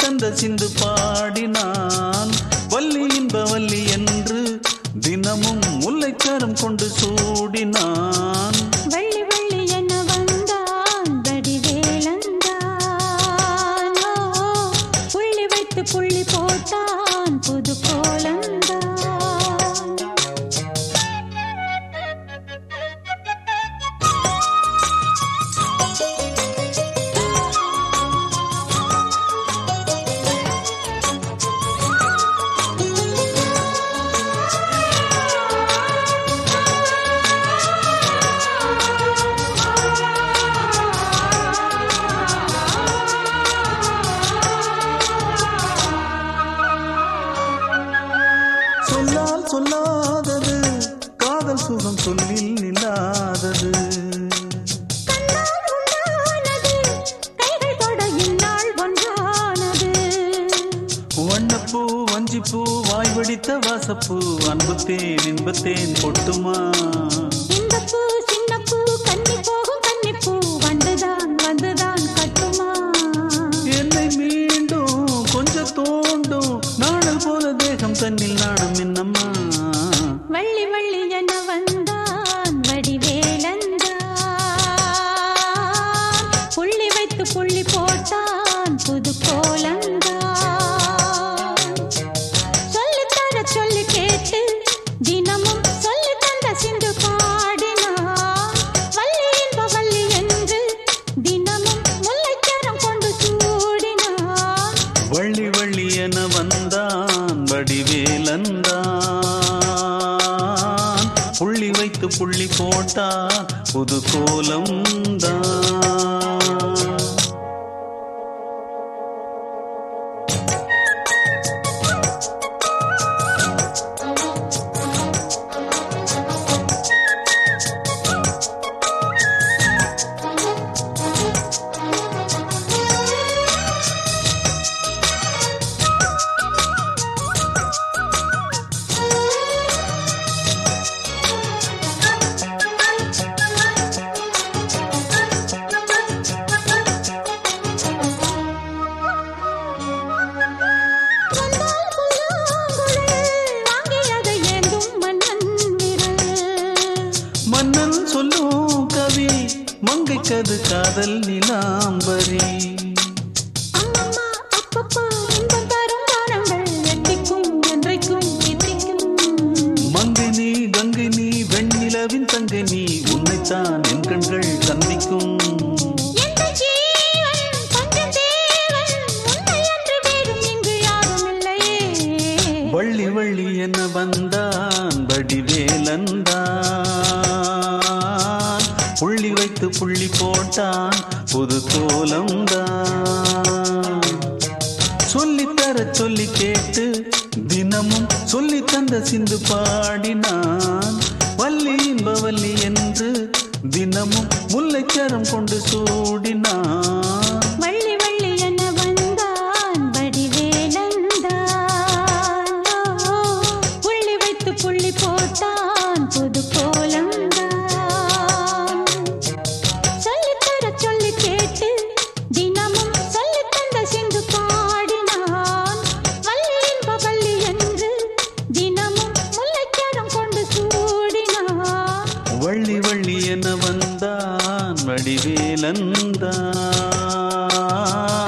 தந்த சிந்து பாடினான். வள்ளி இன்ப வள்ளி என்று தினமும் முல்லைச்சாரம் கொண்டு சூடினான். வள்ளி வள்ளி என வந்தான் வடிவேலந்தான். புள்ளி வைத்து புள்ளி போட்டான் புது கோலந்தான். சொல்லால் சொல்லாதது காதல் சுகம் சொல்லில் நில்லாதது. வண்ணப்பூ வஞ்சிப்பூ வாய் வடித்த வாசப்பூ அன்புத்தேன் இன்பத்தேன் பொட்டுமா. இந்த பூ சின்ன பூ கன்னி போகும் கன்னிப்பூ வந்துதான் வந்துதான் கட்டுமா. என்னை மீண்டும் கொஞ்சம் தோண்டும் நாடல் போல தேகம் தன்னில் நாணம் என்னம்மா. வள்ளி வள்ளி என வந்தான் வடிவேலந்தான். புள்ளி வைத்து புள்ளி போட்டான் புது கோலந்தான். சொல்லித்தர சொல்லி கேட்டு தினமும் சொல்லி தந்த சிந்து பாடினான். வள்ளி இன்ப வள்ளி என்று தினமும் முல்லைச்சாரம் கொண்டு சூடினான். வள்ளி வள்ளி என வந்தான் வடிவேலந்தான். புள்ளி வைத்து புள்ளி போட்டான் புது கோலம்தான். மன்னன் சொல்லும் கவி மங்கைக்கது காதல் நிலாம்பரி. அம்மம்மா அப்பப்பா இன்பம் தரும் வாரங்கள் எட்டிக்கும் என்றைக்கும் எட்டிக்கும். மங்கை நீ கங்கை நீ வெண்ணிலவின் தங்கை நீ உன்னைத்தான் என் கண்கள் சந்திக்கும். எந்த ஜீவன் கொஞ்சம் தேவன் உன்னை அன்று வேறும் இங்கு யாரும் இல்லையே. வள்ளி வள்ளி என வந்தான் வடிவேலந்தான். புள்ளி வைத்து புள்ளி போட்டான் புது கோலம்தான். சொல்லித்தர சொல்லி கேட்டு தினமும் சொல்லி தந்த சிந்து பாடினான். வள்ளி இன்ப வள்ளி என்று தினமும் முல்லைச்சாரம் கொண்டு சூடினான். வள்ளி வள்ளி என வந்தான் வடிவேலந்தான். புள்ளி வைத்து புள்ளி போட்டான் புது கோலந்தான். சொல்லித்தர சொல்லி கேட்டு தினமும் சொல்லி தந்த சிந்து பாடினான். வள்ளி இன்ப வள்ளி என்று தினமும் முல்லைச்சாரம் கொண்டு சூடினான். வள்ளி வள்ளி என வந்தான் வடிவேலந்தான்.